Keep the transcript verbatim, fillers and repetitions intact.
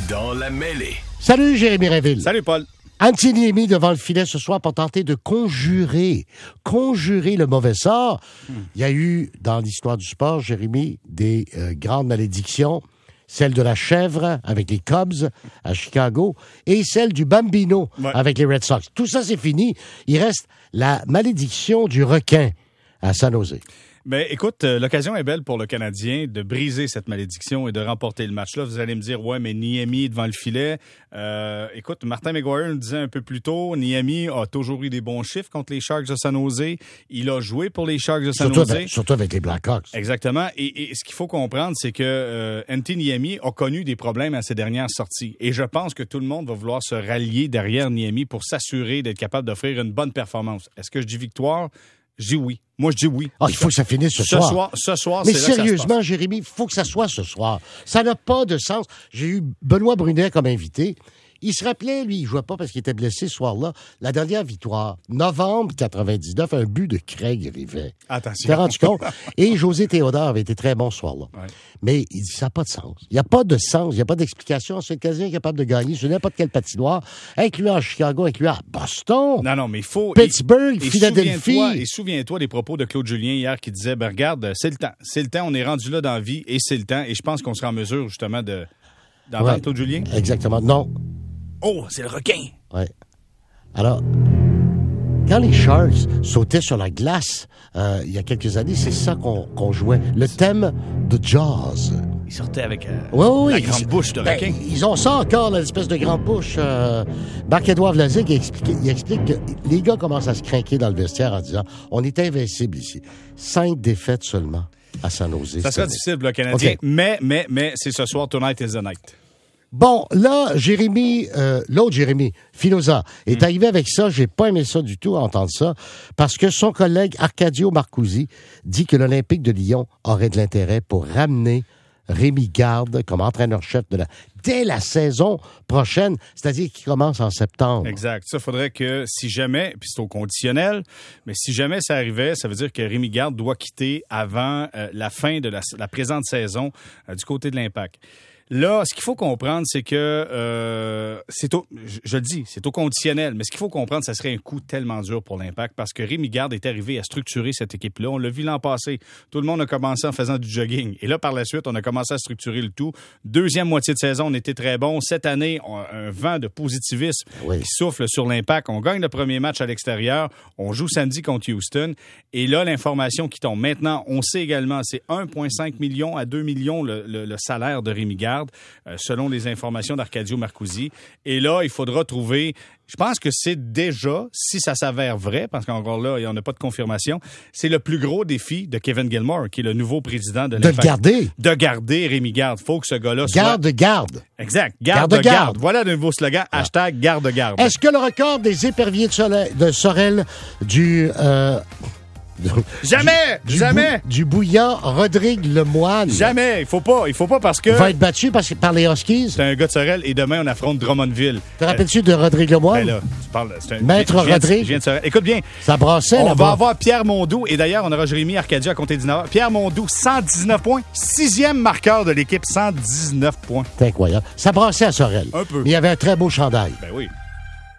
Dans la mêlée. Salut, Jérémy Réville. Salut, Paul. Antti Niemi devant le filet ce soir pour tenter de conjurer, conjurer le mauvais sort. Hmm. Il y a eu, dans l'histoire du sport, Jérémy, des euh, grandes malédictions. Celle de la chèvre avec les Cubs à Chicago et celle du Bambino ouais. avec les Red Sox. Tout ça, c'est fini. Il reste la malédiction du requin à San Jose. Ben, écoute, euh, l'occasion est belle pour le Canadien de briser cette malédiction et de remporter le match-là. Vous allez me dire, ouais, mais Niemi devant le filet. Euh, écoute, Martin McGuire nous disait un peu plus tôt, Niemi a toujours eu des bons chiffres contre les Sharks de San Jose. Il a joué pour les Sharks de San surtout Jose. Avec, surtout avec les Blackhawks. Exactement. Et, et ce qu'il faut comprendre, c'est que euh, Antti Niemi a connu des problèmes à ses dernières sorties. Et je pense que tout le monde va vouloir se rallier derrière Niemi pour s'assurer d'être capable d'offrir une bonne performance. Est-ce que je dis victoire? Je dis oui. Moi, je dis oui. Ah, il faut que ça finisse ce, ce soir. soir. Ce soir, Mais c'est sérieusement, là que Jérémy, il faut que ça soit ce soir. Ça n'a pas de sens. J'ai eu Benoît Brunet comme invité. Il se rappelait, lui, il ne jouait pas parce qu'il était blessé ce soir-là. La dernière victoire, novembre quatre-vingt-dix-neuf, un but de Craig Rivet. Attention. T'es rendu compte? Et José Théodore avait été très bon ce soir-là. Ouais. Mais il dit, ça n'a pas de sens. Il n'y a pas de sens, il n'y a pas d'explication. C'est le Canadien capable de gagner sur n'importe quelle patinoire, incluant à Chicago, incluant à Boston. Non, non, mais il faut... Pittsburgh, et, Philadelphie. Et souviens-toi, et souviens-toi des propos de Claude Julien hier qui disait, ben regarde, c'est le temps. C'est le temps, on est rendu là dans la vie et c'est le temps. Et je pense qu'on sera en mesure, justement, de d'entendre ouais, Claude Julien. Exactement. Non. Oh, c'est le requin! Oui. Alors, quand les Sharks sautaient sur la glace euh, il y a quelques années, c'est ça qu'on, qu'on jouait. Le thème de Jaws. Ils sortaient avec euh, oui, oui, la ils, grande bouche de ben, requin. Ils ont ça encore, là, l'espèce de grande bouche. Euh, Marc-Édouard Vlasic, il explique, il explique que les gars commencent à se craquer dans le vestiaire en disant « On est invincible ici. » Cinq défaites seulement à San Jose. Ça sera difficile, le Canadien. Okay. Mais, mais, mais, c'est ce soir, tonight is the night. Bon, là, Jérémy, euh, l'autre Jérémy, Filosa, est mmh. arrivé avec ça. J'ai pas aimé ça du tout, à entendre ça, parce que son collègue Arcadio Marcusi dit que l'Olympique de Lyon aurait de l'intérêt pour ramener Rémi Garde comme entraîneur-chef de la dès la saison prochaine, c'est-à-dire qui commence en septembre. Exact. Ça, faudrait que si jamais, puis c'est au conditionnel, mais si jamais ça arrivait, ça veut dire que Rémi Garde doit quitter avant euh, la fin de la, la présente saison euh, du côté de l'Impact. Là, ce qu'il faut comprendre, c'est que euh, c'est au, je, je le dis, c'est au conditionnel, mais ce qu'il faut comprendre, ça serait un coup tellement dur pour l'Impact parce que Rémi Garde est arrivé à structurer cette équipe-là. On l'a vu l'an passé. Tout le monde a commencé en faisant du jogging. Et là, par la suite, on a commencé à structurer le tout. Deuxième moitié de saison, on était très bon. Cette année, on a un vent de positivisme oui. qui souffle sur l'Impact. On gagne le premier match à l'extérieur. On joue samedi contre Houston. Et là, l'information qui tombe. Maintenant, on sait également, c'est un virgule cinq million à deux millions le, le, le salaire de Rémi Garde. Euh, selon les informations d'Arcadio Marcusi. Et là, il faudra trouver... Je pense que c'est déjà, si ça s'avère vrai, parce qu'encore là, il n'y en a pas de confirmation, c'est le plus gros défi de Kevin Gilmore, qui est le nouveau président de l'Impact. De garder. De garder Rémi Garde. Il faut que ce gars-là soit... Garde, garde. Exact. Garde, garde, garde. Voilà le nouveau slogan. Ah. Hashtag garde, garde. Est-ce que le record des éperviers de, soleil, de Sorel du... Euh... Jamais! Du, jamais! Du, du bouillant Rodrigue Lemoine. Jamais! Il faut pas. Il faut pas parce que... Va être battu parce, par les Huskies. C'est un gars de Sorel et demain, on affronte Drummondville. Te rappelles-tu de Rodrigue Lemoine? Ben là, tu parles... C'est un, Maître je viens, Rodrigue. Je viens de Sorel. Écoute bien. Ça brassait on là-bas. On va avoir Pierre Mondou et d'ailleurs, on aura Jérémy Arcadio à compter dix-neuf heures. Pierre Mondou, cent dix-neuf points. Sixième marqueur de l'équipe, cent dix-neuf points. C'est incroyable. Ça brassait à Sorel. Un peu. Mais il y avait un très beau chandail. Ben oui.